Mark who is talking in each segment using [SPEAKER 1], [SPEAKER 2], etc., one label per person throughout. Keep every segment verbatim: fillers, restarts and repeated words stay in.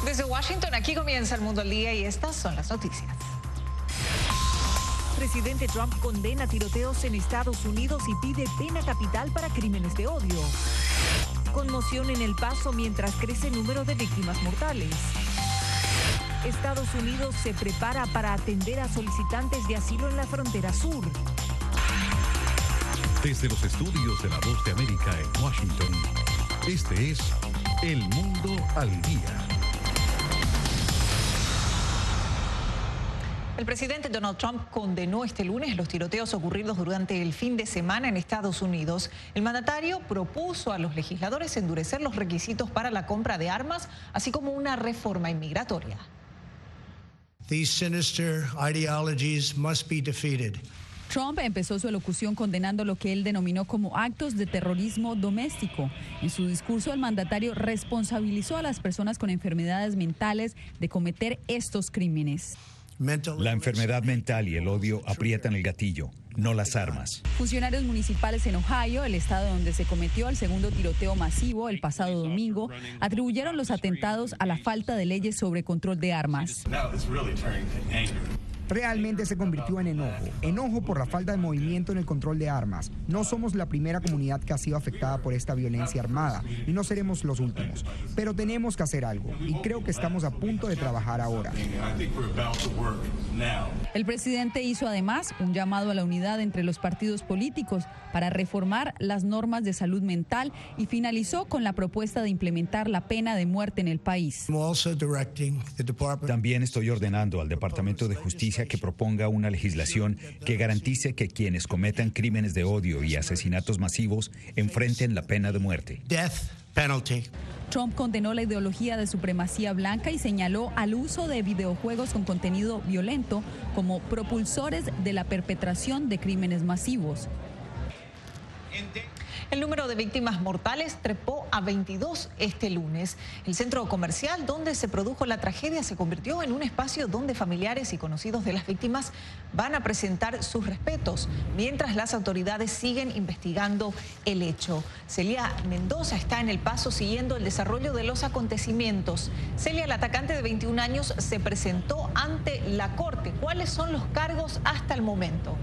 [SPEAKER 1] Desde Washington, aquí comienza El Mundo al Día y estas son las noticias. Presidente Trump condena tiroteos en Estados Unidos y pide pena capital para crímenes de odio. Conmoción en El Paso mientras crece el número de víctimas mortales. Estados Unidos se prepara para atender a solicitantes de asilo en la frontera sur.
[SPEAKER 2] Desde los estudios de La Voz de América en Washington, este es El Mundo al Día.
[SPEAKER 1] El presidente Donald Trump condenó este lunes los tiroteos ocurridos durante el fin de semana en Estados Unidos. El mandatario propuso a los legisladores endurecer los requisitos para la compra de armas, así como una reforma inmigratoria.
[SPEAKER 3] These sinister ideologies must be defeated.
[SPEAKER 4] Trump empezó su elocución condenando lo que él denominó como actos de terrorismo doméstico. En su discurso, el mandatario responsabilizó a las personas con enfermedades mentales de cometer estos crímenes.
[SPEAKER 5] La enfermedad mental y el odio aprietan el gatillo, no las armas.
[SPEAKER 4] Funcionarios municipales en Ohio, el estado donde se cometió el segundo tiroteo masivo el pasado domingo, atribuyeron los atentados a la falta de leyes sobre control de armas.
[SPEAKER 6] Realmente se convirtió en enojo, enojo por la falta de movimiento en el control de armas. No somos la primera comunidad que ha sido afectada por esta violencia armada y no seremos los últimos, pero tenemos que hacer algo y creo que estamos a punto de trabajar ahora.
[SPEAKER 4] El presidente hizo además un llamado a la unidad entre los partidos políticos para reformar las normas de salud mental y finalizó con la propuesta de implementar la pena de muerte en el país.
[SPEAKER 5] También estoy ordenando al Departamento de Justicia que proponga una legislación que garantice que quienes cometan crímenes de odio y asesinatos masivos enfrenten la pena de muerte.
[SPEAKER 3] Death penalty.
[SPEAKER 4] Trump condenó la ideología de supremacía blanca y señaló al uso de videojuegos con contenido violento como propulsores de la perpetración de crímenes masivos.
[SPEAKER 1] El número de víctimas mortales trepó a veintidós este lunes. El centro comercial donde se produjo la tragedia se convirtió en un espacio donde familiares y conocidos de las víctimas van a presentar sus respetos, mientras las autoridades siguen investigando el hecho. Celia Mendoza está en El Paso siguiendo el desarrollo de los acontecimientos. Celia, el atacante de veintiún años se presentó ante la corte. ¿Cuáles son los cargos hasta el momento?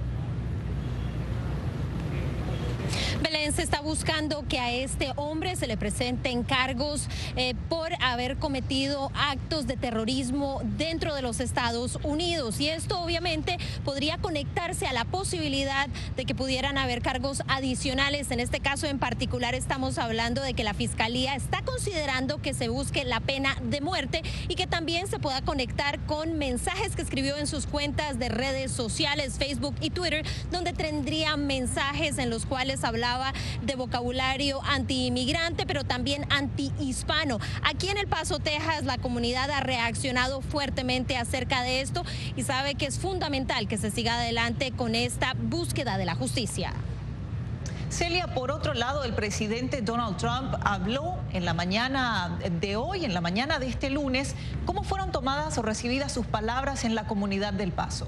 [SPEAKER 7] Belén, se está buscando que a este hombre se le presenten cargos eh, por haber cometido actos de terrorismo dentro de los Estados Unidos. Y esto obviamente podría conectarse a la posibilidad de que pudieran haber cargos adicionales. En este caso en particular estamos hablando de que la Fiscalía está considerando que se busque la pena de muerte y que también se pueda conectar con mensajes que escribió en sus cuentas de redes sociales, Facebook y Twitter, donde tendría mensajes en los cuales hablaba de vocabulario anti-inmigrante, pero también anti-hispano. Aquí en El Paso, Texas, la comunidad ha reaccionado fuertemente acerca de esto y sabe que es fundamental que se siga adelante con esta búsqueda de la justicia.
[SPEAKER 1] Celia, por otro lado, el presidente Donald Trump habló en la mañana de hoy, en la mañana de este lunes. ¿Cómo fueron tomadas o recibidas sus palabras en la comunidad del Paso?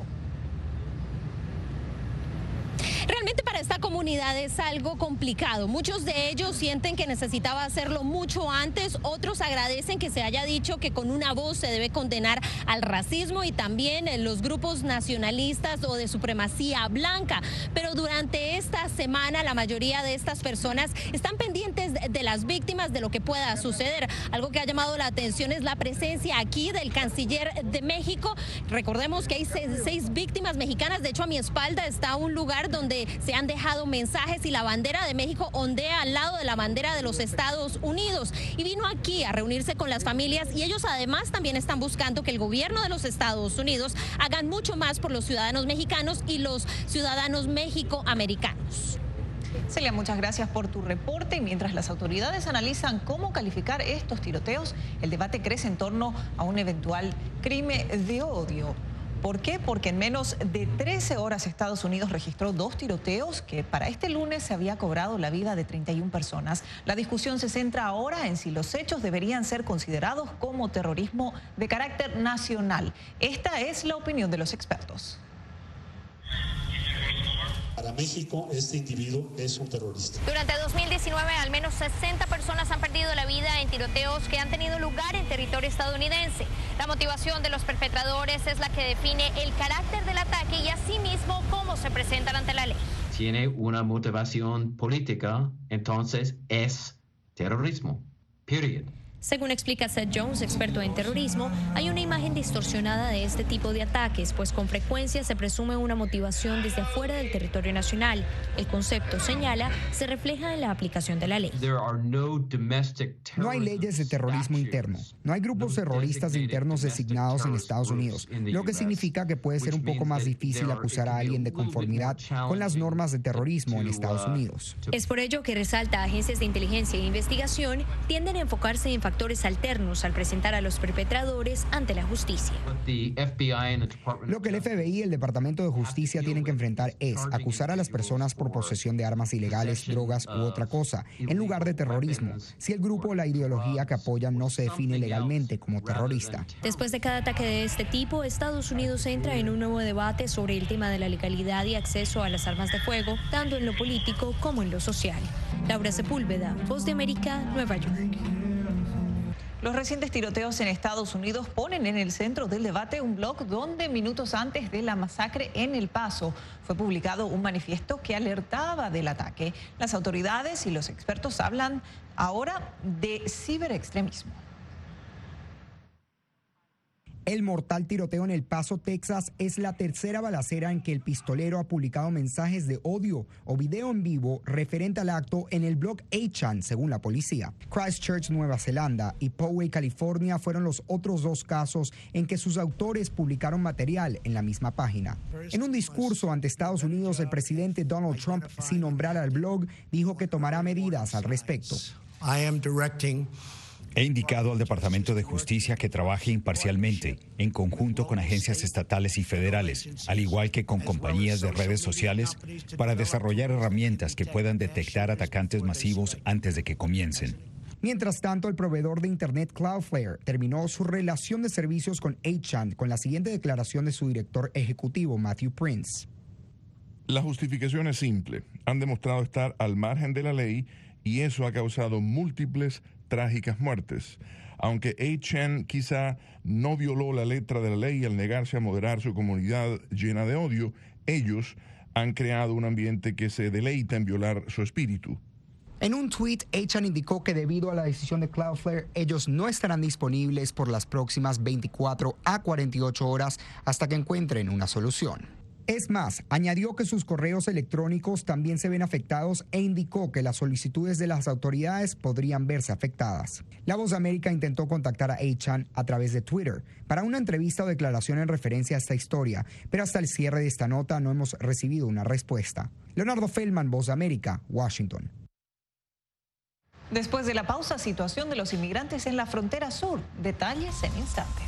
[SPEAKER 7] Realmente para esta comunidad es algo complicado. Muchos de ellos sienten que necesitaba hacerlo mucho antes, otros agradecen que se haya dicho que con una voz se debe condenar al racismo y también los grupos nacionalistas o de supremacía blanca. Pero durante esta semana la mayoría de estas personas están pendientes de las víctimas, de lo que pueda suceder. Algo que ha llamado la atención es la presencia aquí del canciller de México. Recordemos que hay seis, seis víctimas mexicanas. De hecho, a mi espalda está un lugar donde se han dejado mensajes y la bandera de México ondea al lado de la bandera de los Estados Unidos. Y vino aquí a reunirse con las familias y ellos además también están buscando que el gobierno de los Estados Unidos hagan mucho más por los ciudadanos mexicanos y los ciudadanos mexicoamericanos.
[SPEAKER 1] Celia, muchas gracias por tu reporte. Y mientras las autoridades analizan cómo calificar estos tiroteos, el debate crece en torno a un eventual crimen de odio. ¿Por qué? Porque en menos de trece horas Estados Unidos registró dos tiroteos que para este lunes se había cobrado la vida de treinta y una personas. La discusión se centra ahora en si los hechos deberían ser considerados como terrorismo de carácter nacional. Esta es la opinión de los expertos.
[SPEAKER 8] Para México, este individuo es un terrorista.
[SPEAKER 7] Durante dos mil diecinueve, al menos sesenta personas han perdido la vida en tiroteos que han tenido lugar en territorio estadounidense. La motivación de los perpetradores es la que define el carácter del ataque y asimismo cómo se presentan ante la ley.
[SPEAKER 9] Tiene una motivación política, entonces es terrorismo. Period.
[SPEAKER 7] Según explica Seth Jones, experto en terrorismo, hay una imagen distorsionada de este tipo de ataques, pues con frecuencia se presume una motivación desde afuera del territorio nacional. El concepto, señala, se refleja en la aplicación de la ley.
[SPEAKER 6] No hay leyes de terrorismo interno. No hay grupos terroristas internos designados en Estados Unidos, lo que significa que puede ser un poco más difícil acusar a alguien de conformidad con las normas de terrorismo en Estados Unidos.
[SPEAKER 7] Es por ello que resalta agencias de inteligencia e investigación tienden a enfocarse en factores factores alternos al presentar a los perpetradores ante la justicia.
[SPEAKER 6] Lo que el F B I y el Departamento de Justicia tienen que enfrentar es acusar a las personas por posesión de armas ilegales, drogas u otra cosa, en lugar de terrorismo, si el grupo o la ideología que apoyan no se define legalmente como terrorista.
[SPEAKER 7] Después de cada ataque de este tipo, Estados Unidos entra en un nuevo debate sobre el tema de la legalidad y acceso a las armas de fuego, tanto en lo político como en lo social. Laura Sepúlveda, Voz de América, Nueva York.
[SPEAKER 1] Los recientes tiroteos en Estados Unidos ponen en el centro del debate un blog donde minutos antes de la masacre en El Paso fue publicado un manifiesto que alertaba del ataque. Las autoridades y los expertos hablan ahora de ciberextremismo.
[SPEAKER 6] El mortal tiroteo en El Paso, Texas, es la tercera balacera en que el pistolero ha publicado mensajes de odio o video en vivo referente al acto en el blog eight chan, según la policía. Christchurch, Nueva Zelanda y Poway, California, fueron los otros dos casos en que sus autores publicaron material en la misma página. En un discurso ante Estados Unidos, el presidente Donald Trump, sin nombrar al blog, dijo que tomará medidas al respecto.
[SPEAKER 3] I am directing
[SPEAKER 5] He indicado al Departamento de Justicia que trabaje imparcialmente, en conjunto con agencias estatales y federales, al igual que con compañías de redes sociales, para desarrollar herramientas que puedan detectar atacantes masivos antes de que comiencen.
[SPEAKER 6] Mientras tanto, el proveedor de Internet Cloudflare terminó su relación de servicios con eight chan con la siguiente declaración de su director ejecutivo, Matthew Prince.
[SPEAKER 10] La justificación es simple. Han demostrado estar al margen de la ley y eso ha causado múltiples trágicas muertes. Aunque eight chan quizá no violó la letra de la ley al negarse a moderar su comunidad llena de odio, ellos han creado un ambiente que se deleita en violar su espíritu.
[SPEAKER 6] En un tuit, eight chan indicó que debido a la decisión de Cloudflare, ellos no estarán disponibles por las próximas veinticuatro a cuarenta y ocho horas hasta que encuentren una solución. Es más, añadió que sus correos electrónicos también se ven afectados e indicó que las solicitudes de las autoridades podrían verse afectadas. La Voz de América intentó contactar a eight chan a través de Twitter para una entrevista o declaración en referencia a esta historia, pero hasta el cierre de esta nota no hemos recibido una respuesta. Leonardo Feldman, Voz de América, Washington.
[SPEAKER 1] Después de la pausa, situación de los inmigrantes en la frontera sur. Detalles en instantes.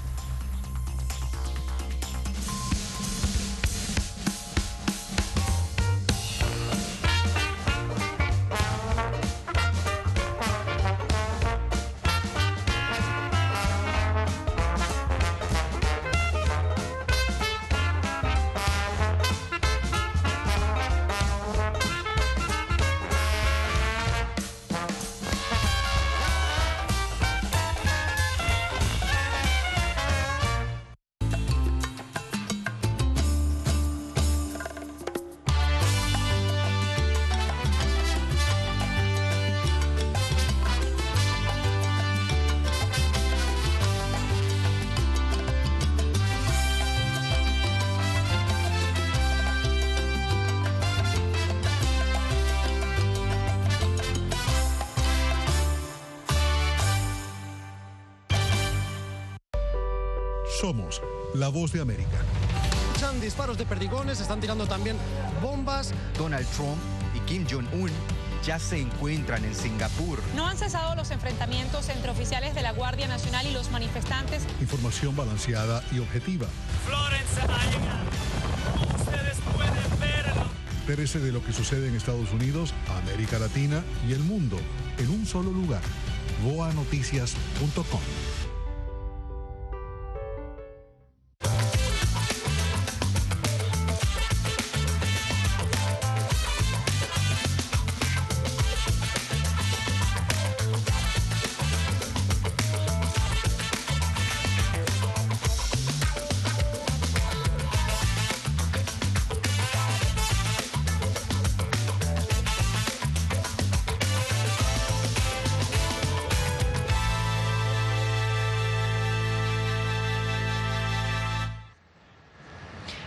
[SPEAKER 2] Somos la Voz de América.
[SPEAKER 11] Escuchan disparos de perdigones, están tirando también bombas.
[SPEAKER 12] Donald Trump y Kim Jong-un ya se encuentran en Singapur.
[SPEAKER 13] No han cesado los enfrentamientos entre oficiales de la Guardia Nacional y los manifestantes.
[SPEAKER 2] Información balanceada y objetiva.
[SPEAKER 14] Florence ha llegado. Como ustedes pueden verlo.
[SPEAKER 2] Entérese de lo que sucede en Estados Unidos, América Latina y el mundo en un solo lugar. voa noticias punto com.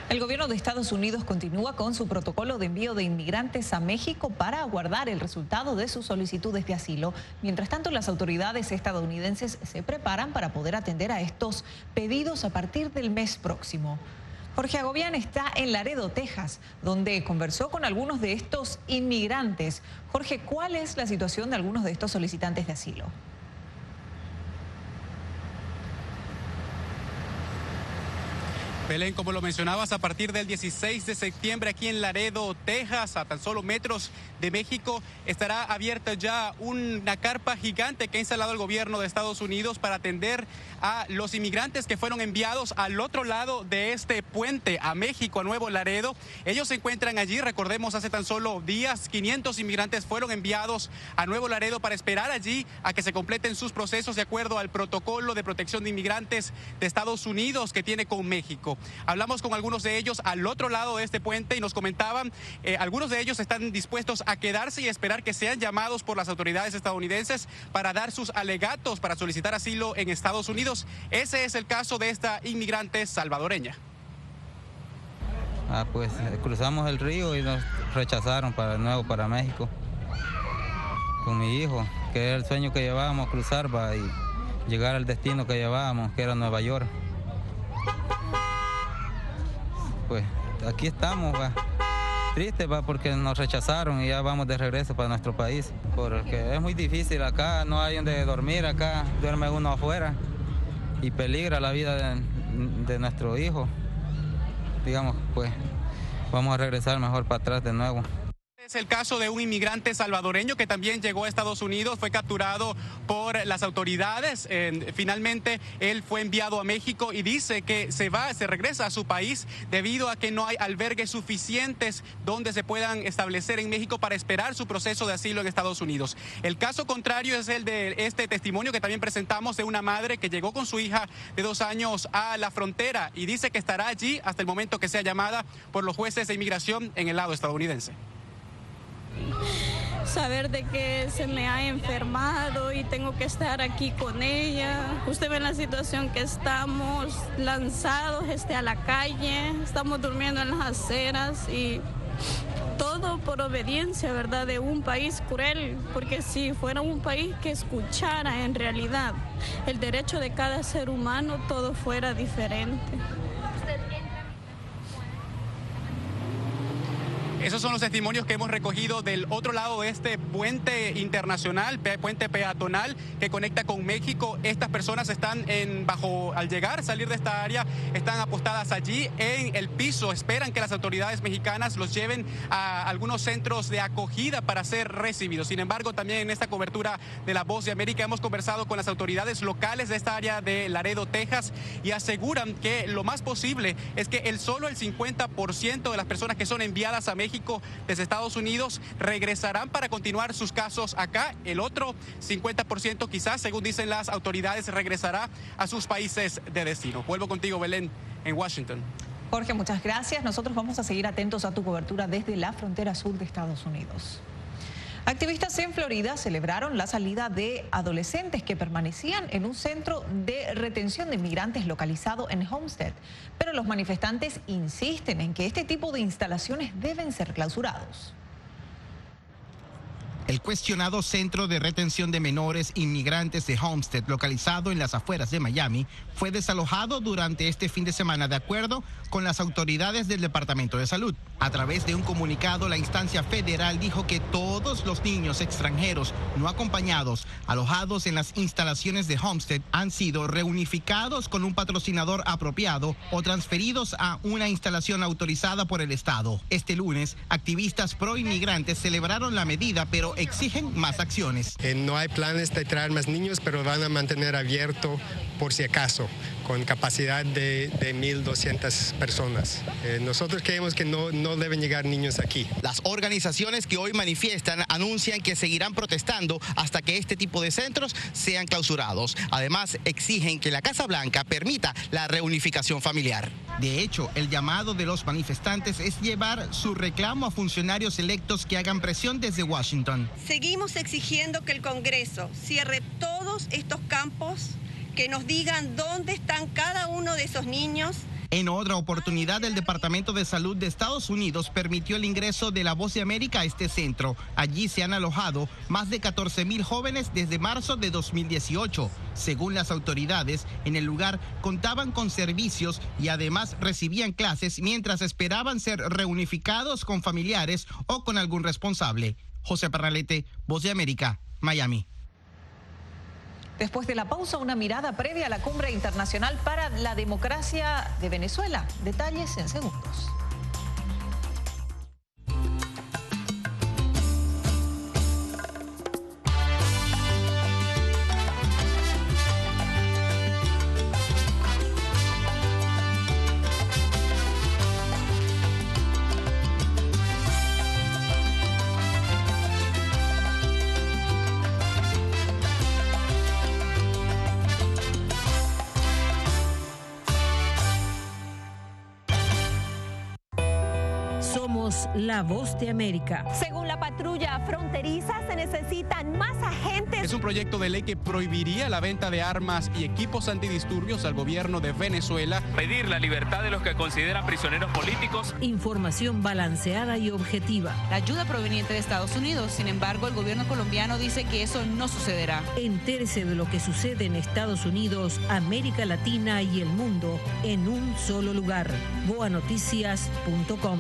[SPEAKER 1] El gobierno de Estados Unidos continúa con su protocolo de envío de inmigrantes a México para aguardar el resultado de sus solicitudes de asilo. Mientras tanto, las autoridades estadounidenses se preparan para poder atender a estos pedidos a partir del mes próximo. Jorge Agobián está en Laredo, Texas, donde conversó con algunos de estos inmigrantes. Jorge, ¿cuál es la situación de algunos de estos solicitantes de asilo?
[SPEAKER 15] Belén, como lo mencionabas, a partir del dieciséis de septiembre aquí en Laredo, Texas, a tan solo metros de México, estará abierta ya una carpa gigante que ha instalado el gobierno de Estados Unidos para atender a los inmigrantes que fueron enviados al otro lado de este puente, a México, a Nuevo Laredo. Ellos se encuentran allí, recordemos, hace tan solo días, quinientos inmigrantes fueron enviados a Nuevo Laredo para esperar allí a que se completen sus procesos de acuerdo al protocolo de protección de inmigrantes de Estados Unidos que tiene con México. Hablamos con algunos de ellos al otro lado de este puente y nos comentaban, eh, algunos de ellos están dispuestos a quedarse y esperar que sean llamados por las autoridades estadounidenses para dar sus alegatos para solicitar asilo en Estados Unidos. Ese es el caso de esta inmigrante salvadoreña.
[SPEAKER 16] Ah, pues cruzamos el río y nos rechazaron para de nuevo para México con mi hijo, que era el sueño que llevábamos, cruzar va, y llegar al destino que llevábamos, que era Nueva York. Pues aquí estamos, va. Triste, va, porque nos rechazaron y ya vamos de regreso para nuestro país, porque es muy difícil acá, no hay donde dormir, acá duerme uno afuera y peligra la vida de, de nuestro hijo. Digamos, pues vamos a regresar mejor para atrás de nuevo.
[SPEAKER 15] Es el caso de un inmigrante salvadoreño que también llegó a Estados Unidos, fue capturado por las autoridades. Eh, finalmente, él fue enviado a México y dice que se va, se regresa a su país debido a que no hay albergues suficientes donde se puedan establecer en México para esperar su proceso de asilo en Estados Unidos. El caso contrario es el de este testimonio que también presentamos de una madre que llegó con su hija de dos años a la frontera y dice que estará allí hasta el momento que sea llamada por los jueces de inmigración en el lado estadounidense.
[SPEAKER 17] Saber de que se me ha enfermado y tengo que estar aquí con ella. Usted ve la situación que estamos, lanzados este, a la calle, estamos durmiendo en las aceras y todo por obediencia, ¿verdad?, de un país cruel, porque si fuera un país que escuchara en realidad el derecho de cada ser humano, todo fuera diferente.
[SPEAKER 15] Esos son los testimonios que hemos recogido del otro lado de este puente internacional, puente peatonal que conecta con México. Estas personas están en bajo, al llegar, salir de esta área, están apostadas allí en el piso. Esperan que las autoridades mexicanas los lleven a algunos centros de acogida para ser recibidos. Sin embargo, también en esta cobertura de La Voz de América hemos conversado con las autoridades locales de esta área de Laredo, Texas, y aseguran que lo más posible es que el solo el cincuenta por ciento de las personas que son enviadas a México desde Estados Unidos regresarán para continuar sus casos acá. El otro cincuenta por ciento quizás, según dicen las autoridades, regresará a sus países de destino. Vuelvo contigo, Belén, en Washington.
[SPEAKER 1] Jorge, muchas gracias. Nosotros vamos a seguir atentos a tu cobertura desde la frontera sur de Estados Unidos. Activistas en Florida celebraron la salida de adolescentes que permanecían en un centro de retención de inmigrantes localizado en Homestead. Pero los manifestantes insisten en que este tipo de instalaciones deben ser clausurados.
[SPEAKER 18] El cuestionado centro de retención de menores inmigrantes de Homestead, localizado en las afueras de Miami, fue desalojado durante este fin de semana de acuerdo con las autoridades del Departamento de Salud. A través de un comunicado, la instancia federal dijo que todos los niños extranjeros no acompañados alojados en las instalaciones de Homestead han sido reunificados con un patrocinador apropiado o transferidos a una instalación autorizada por el Estado. Este lunes, activistas pro inmigrantes celebraron la medida, pero exigen más acciones.
[SPEAKER 19] Eh, no hay planes de traer más niños, pero van a mantener abierto por si acaso, con capacidad de, de mil doscientas personas. Eh, nosotros creemos que no, no deben llegar niños aquí.
[SPEAKER 18] Las organizaciones que hoy manifiestan anuncian que seguirán protestando hasta que este tipo de centros sean clausurados. Además, exigen que la Casa Blanca permita la reunificación familiar. De hecho, el llamado de los manifestantes es llevar su reclamo a funcionarios electos que hagan presión desde Washington.
[SPEAKER 20] Seguimos exigiendo que el Congreso cierre todos estos campos, que nos digan dónde están cada uno de esos niños,
[SPEAKER 18] En otra oportunidad, el Departamento de Salud de Estados Unidos permitió el ingreso de La Voz de América a este centro. Allí se han alojado más de catorce mil jóvenes desde marzo de dos mil dieciocho. Según las autoridades, en el lugar contaban con servicios y además recibían clases mientras esperaban ser reunificados con familiares o con algún responsable. José Pernalete, Voz de América, Miami.
[SPEAKER 1] Después de la pausa, una mirada previa a la Cumbre Internacional para la Democracia de Venezuela. Detalles en segundos.
[SPEAKER 21] La Voz de América.
[SPEAKER 7] Según la patrulla fronteriza, se necesitan más agentes.
[SPEAKER 15] Es un proyecto de ley que prohibiría la venta de armas y equipos antidisturbios al gobierno de Venezuela.
[SPEAKER 14] Pedir la libertad de los que consideran prisioneros políticos.
[SPEAKER 21] Información balanceada y objetiva.
[SPEAKER 4] La ayuda proveniente de Estados Unidos, sin embargo, el gobierno colombiano dice que eso no sucederá.
[SPEAKER 21] Entérese de lo que sucede en Estados Unidos, América Latina y el mundo en un solo lugar. boa noticias punto com.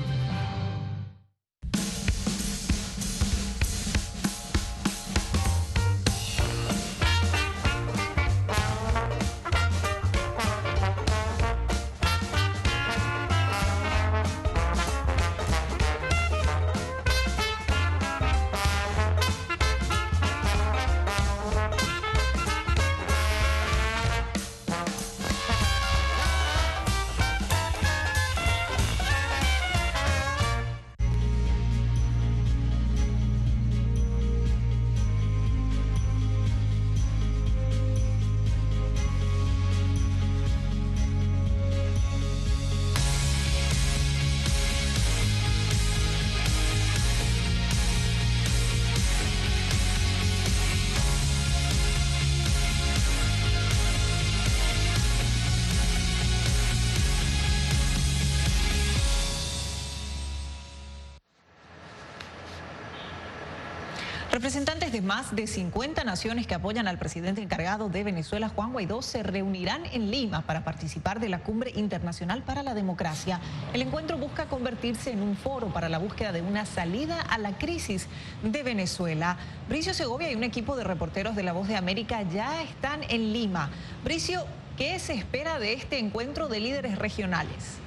[SPEAKER 1] Representantes de más de cincuenta naciones que apoyan al presidente encargado de Venezuela, Juan Guaidó, se reunirán en Lima para participar de la Cumbre Internacional para la Democracia. El encuentro busca convertirse en un foro para la búsqueda de una salida a la crisis de Venezuela. Bricio Segovia y un equipo de reporteros de La Voz de América ya están en Lima. Bricio, ¿qué se espera de este encuentro de líderes regionales?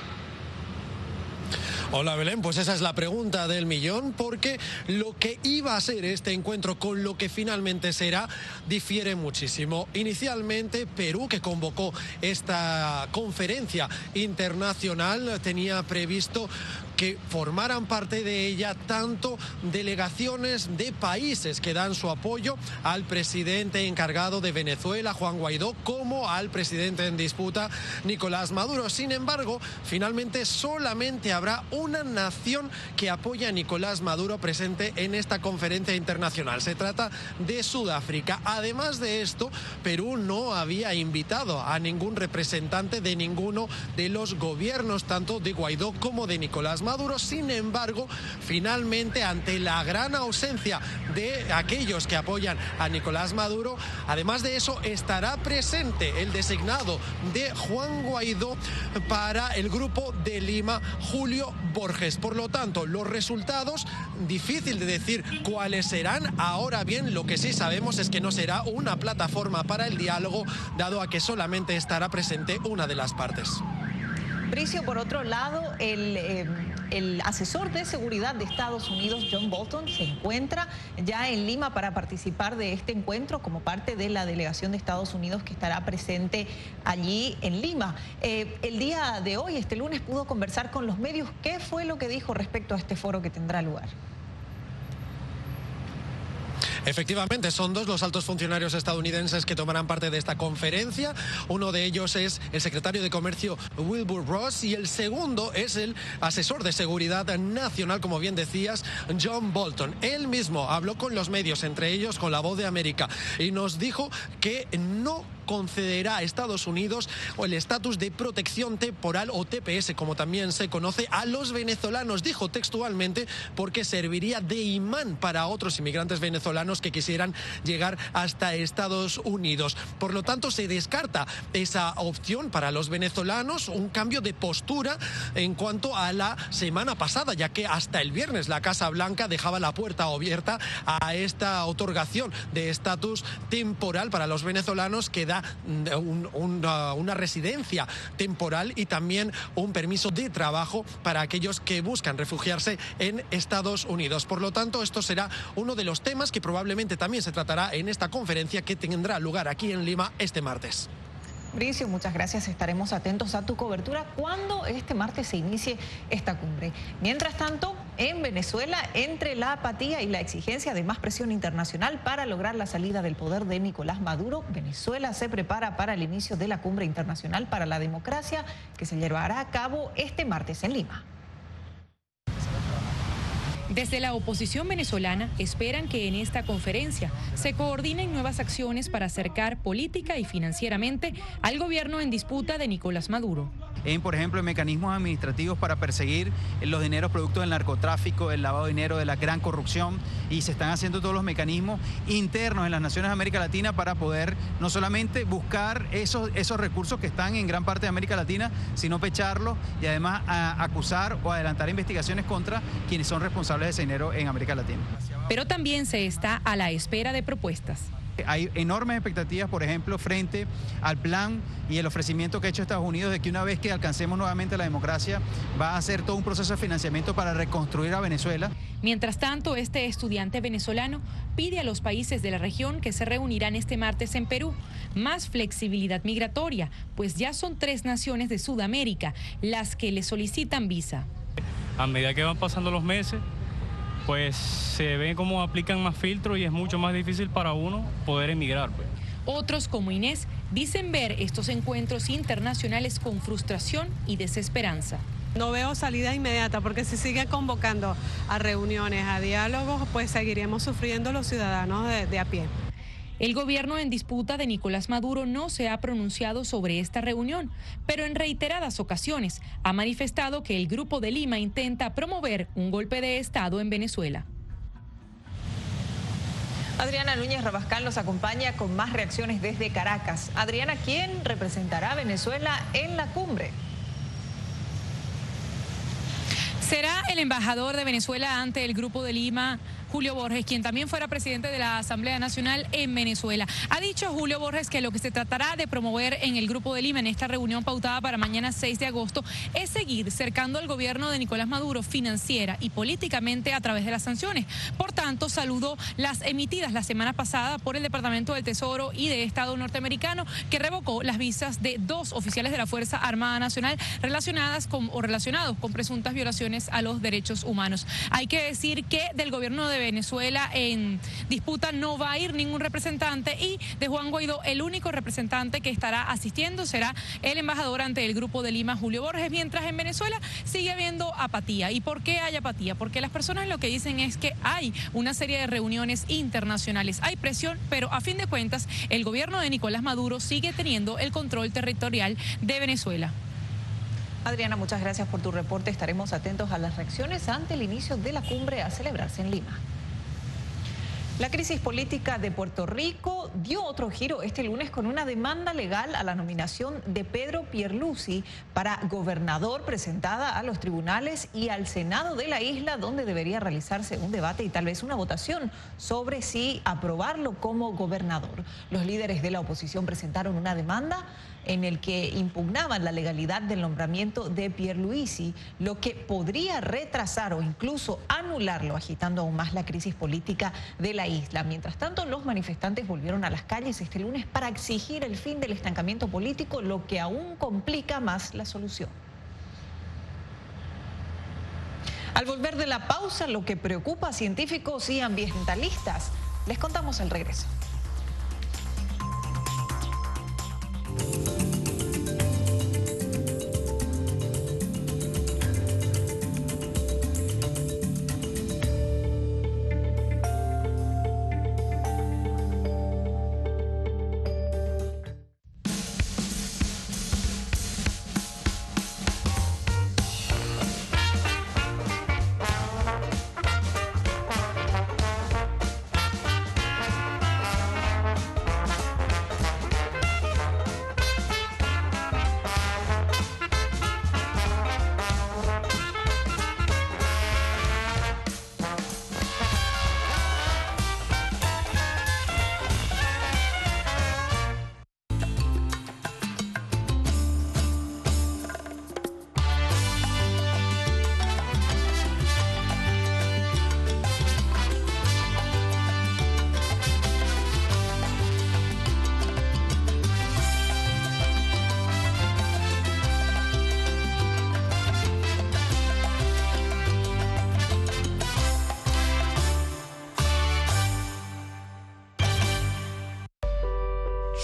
[SPEAKER 11] Hola Belén, pues esa es la pregunta del millón, porque lo que iba a ser este encuentro con lo que finalmente será difiere muchísimo. Inicialmente Perú, que convocó esta conferencia internacional, tenía previsto que formaran parte de ella tanto delegaciones de países que dan su apoyo al presidente encargado de Venezuela, Juan Guaidó, como al presidente en disputa, Nicolás Maduro. Sin embargo, finalmente solamente habrá una nación que apoya a Nicolás Maduro presente en esta conferencia internacional. Se trata de Sudáfrica. Además de esto, Perú no había invitado a ningún representante de ninguno de los gobiernos, tanto de Guaidó como de Nicolás Maduro. Sin embargo, finalmente, ante la gran ausencia de aquellos que apoyan a Nicolás Maduro, además de eso, estará presente el designado de Juan Guaidó para el Grupo de Lima, Julio Borges. Por lo tanto, los resultados, difícil de decir cuáles serán. Ahora bien, lo que sí sabemos es que no será una plataforma para el diálogo, dado a que solamente estará presente una de las partes.
[SPEAKER 1] Bricio, por otro lado, el, eh, el asesor de seguridad de Estados Unidos, John Bolton, se encuentra ya en Lima para participar de este encuentro como parte de la delegación de Estados Unidos que estará presente allí en Lima. Eh, el día de hoy, este lunes, pudo conversar con los medios. ¿Qué fue lo que dijo respecto a este foro que tendrá lugar?
[SPEAKER 11] Efectivamente, son dos los altos funcionarios estadounidenses que tomarán parte de esta conferencia. Uno de ellos es el secretario de Comercio Wilbur Ross y el segundo es el asesor de seguridad nacional, como bien decías, John Bolton. Él mismo habló con los medios, entre ellos con La Voz de América, y nos dijo que no concederá a Estados Unidos o el estatus de protección temporal o T P S, como también se conoce, a los venezolanos, dijo textualmente, porque serviría de imán para otros inmigrantes venezolanos que quisieran llegar hasta Estados Unidos. Por lo tanto, se descarta esa opción para los venezolanos, un cambio de postura en cuanto a la semana pasada, ya que hasta el viernes la Casa Blanca dejaba la puerta abierta a esta otorgación de estatus temporal para los venezolanos, que da un, un, una residencia temporal y también un permiso de trabajo para aquellos que buscan refugiarse en Estados Unidos. Por lo tanto, esto será uno de los temas que probablemente también se tratará en esta conferencia que tendrá lugar aquí en Lima este martes.
[SPEAKER 1] Bricio, muchas gracias. Estaremos atentos a tu cobertura cuando este martes se inicie esta cumbre. Mientras tanto, en Venezuela, entre la apatía y la exigencia de más presión internacional para lograr la salida del poder de Nicolás Maduro, Venezuela se prepara para el inicio de la Cumbre Internacional para la Democracia, que se llevará a cabo este martes en Lima.
[SPEAKER 8] Desde la oposición venezolana esperan que en esta conferencia se coordinen nuevas acciones para acercar política y financieramente al gobierno en disputa de Nicolás Maduro.
[SPEAKER 22] En, por ejemplo, en mecanismos administrativos para perseguir los dineros producto del narcotráfico, el lavado de dinero, de la gran corrupción, y se están haciendo todos los mecanismos internos en las naciones de América Latina para poder no solamente buscar esos, esos recursos que están en gran parte de América Latina, sino pecharlos y además a, acusar o adelantar investigaciones contra quienes son responsables de ese dinero en América Latina.
[SPEAKER 8] Pero también se está a la espera de propuestas.
[SPEAKER 22] Hay enormes expectativas, por ejemplo, frente al plan y el ofrecimiento que ha hecho Estados Unidos de que una vez que alcancemos nuevamente la democracia va a hacer todo un proceso de financiamiento para reconstruir a Venezuela.
[SPEAKER 8] Mientras tanto, este estudiante venezolano pide a los países de la región que se reunirán este martes en Perú más flexibilidad migratoria, pues ya son tres naciones de Sudamérica las que le solicitan visa.
[SPEAKER 23] A medida que van pasando los meses, pues se ve cómo aplican más filtros y es mucho más difícil para uno poder emigrar, pues.
[SPEAKER 8] Otros, como Inés, dicen ver estos encuentros internacionales con frustración y desesperanza.
[SPEAKER 24] No veo salida inmediata, porque si sigue convocando a reuniones, a diálogos, pues seguiremos sufriendo los ciudadanos de, de a pie.
[SPEAKER 8] El gobierno en disputa de Nicolás Maduro no se ha pronunciado sobre esta reunión, pero en reiteradas ocasiones ha manifestado que el Grupo de Lima intenta promover un golpe de Estado en Venezuela.
[SPEAKER 1] Adriana Núñez Rabascal nos acompaña con más reacciones desde Caracas. Adriana, ¿quién representará a Venezuela en la cumbre?
[SPEAKER 8] Será el embajador de Venezuela ante el Grupo de Lima, Julio Borges, quien también fuera presidente de la Asamblea Nacional en Venezuela. Ha dicho Julio Borges que lo que se tratará de promover en el Grupo de Lima, en esta reunión pautada para mañana seis de agosto, es seguir cercando al gobierno de Nicolás Maduro financiera y políticamente a través de las sanciones. Por tanto, saludó las emitidas la semana pasada por el Departamento del Tesoro y de Estado norteamericano, que revocó las visas de dos oficiales de la Fuerza Armada Nacional relacionadas con, o relacionados con presuntas violaciones a los derechos humanos. Hay que decir que del gobierno de Venezuela en disputa no va a ir ningún representante, y de Juan Guaidó el único representante que estará asistiendo será el embajador ante el Grupo de Lima, Julio Borges, mientras en Venezuela sigue habiendo apatía. ¿Y por qué hay apatía? Porque las personas lo que dicen es que hay una serie de reuniones internacionales, hay presión, pero a fin de cuentas el gobierno de Nicolás Maduro sigue teniendo el control territorial de Venezuela.
[SPEAKER 1] Adriana, muchas gracias por tu reporte. Estaremos atentos a las reacciones ante el inicio de la cumbre a celebrarse en Lima. La crisis política de Puerto Rico dio otro giro este lunes con una demanda legal a la nominación de Pedro Pierluisi para gobernador presentada a los tribunales y al Senado de la isla, donde debería realizarse un debate y tal vez una votación sobre si aprobarlo como gobernador. Los líderes de la oposición presentaron una demanda en el que impugnaban la legalidad del nombramiento de Pierluisi, lo que podría retrasar o incluso anularlo, agitando aún más la crisis política de la isla. Mientras tanto, los manifestantes volvieron a las calles este lunes para exigir el fin del estancamiento político, lo que aún complica más la solución. Al volver de la pausa, lo que preocupa a científicos y ambientalistas, les contamos al regreso.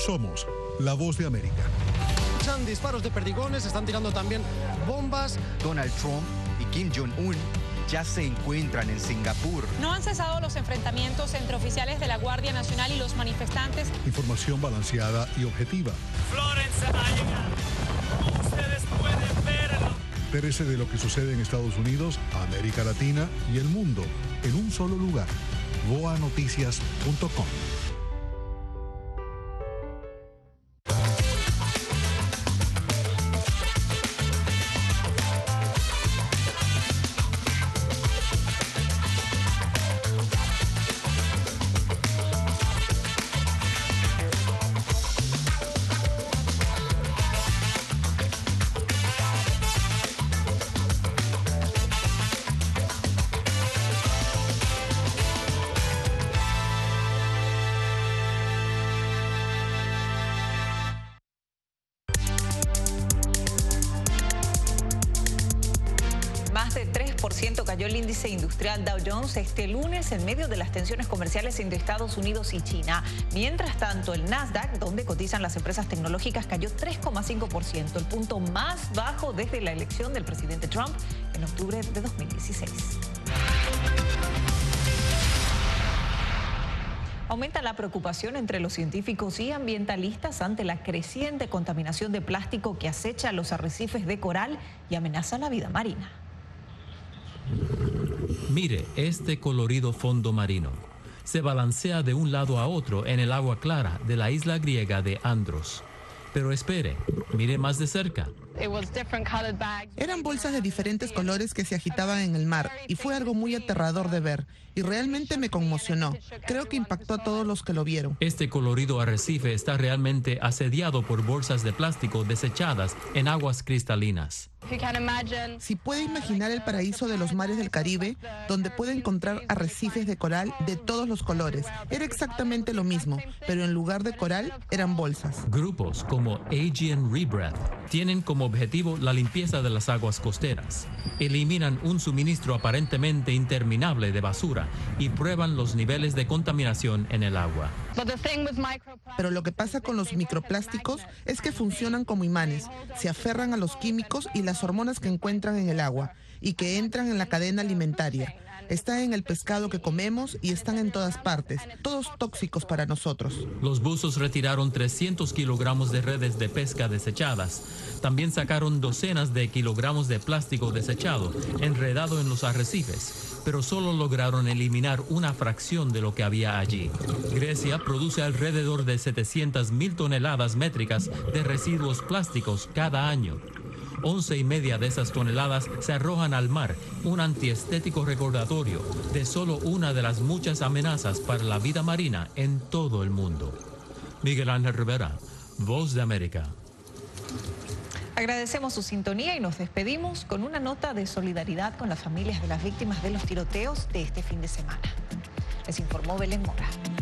[SPEAKER 2] Somos la voz de América.
[SPEAKER 11] Escuchan disparos de perdigones, están tirando también bombas.
[SPEAKER 12] Donald Trump y Kim Jong-un ya se encuentran en Singapur.
[SPEAKER 13] No han cesado los enfrentamientos entre oficiales de la Guardia Nacional y los manifestantes.
[SPEAKER 2] Información balanceada y objetiva.
[SPEAKER 14] Florence ha llegado. Ustedes pueden verlo.
[SPEAKER 2] Entérese de lo que sucede en Estados Unidos, América Latina y el mundo en un solo lugar. voa noticias punto com.
[SPEAKER 1] Más de tres por ciento cayó el índice industrial Dow Jones este lunes en medio de las tensiones comerciales entre Estados Unidos y China. Mientras tanto, el Nasdaq, donde cotizan las empresas tecnológicas, cayó tres coma cinco por ciento, el punto más bajo desde la elección del presidente Trump en octubre de dos mil dieciséis. Aumenta la preocupación entre los científicos y ambientalistas ante la creciente contaminación de plástico que acecha los arrecifes de coral y amenaza la vida marina.
[SPEAKER 3] Mire este colorido fondo marino. Se balancea de un lado a otro en el agua clara de la isla griega de Andros. Pero espere, mire más de cerca.
[SPEAKER 5] Eran bolsas de diferentes colores que se agitaban en el mar y fue algo muy aterrador de ver y realmente me conmocionó. Creo que impactó a todos los que lo vieron.
[SPEAKER 3] Este colorido arrecife está realmente asediado por bolsas de plástico desechadas en aguas cristalinas.
[SPEAKER 5] Si puede imaginar el paraíso de los mares del Caribe, donde puede encontrar arrecifes de coral de todos los colores. Era exactamente lo mismo, pero en lugar de coral eran bolsas.
[SPEAKER 3] Grupos como Aegean Rebreath tienen como objetivo la limpieza de las aguas costeras. Eliminan un suministro aparentemente interminable de basura y prueban los niveles de contaminación en el agua.
[SPEAKER 5] Pero lo que pasa con los microplásticos es que funcionan como imanes, se aferran a los químicos y las hormonas que encuentran en el agua y que entran en la cadena alimentaria. Están en el pescado que comemos y están en todas partes, todos tóxicos para nosotros.
[SPEAKER 3] Los buzos retiraron trescientos kilogramos de redes de pesca desechadas. También sacaron docenas de kilogramos de plástico desechado, enredado en los arrecifes, pero solo lograron eliminar una fracción de lo que había allí. Grecia produce alrededor de setecientas mil toneladas métricas de residuos plásticos cada año. Once y media de esas toneladas se arrojan al mar, un antiestético recordatorio de solo una de las muchas amenazas para la vida marina en todo el mundo. Miguel Ángel Rivera, Voz de América.
[SPEAKER 1] Agradecemos su sintonía y nos despedimos con una nota de solidaridad con las familias de las víctimas de los tiroteos de este fin de semana. Les informó Belén Mora.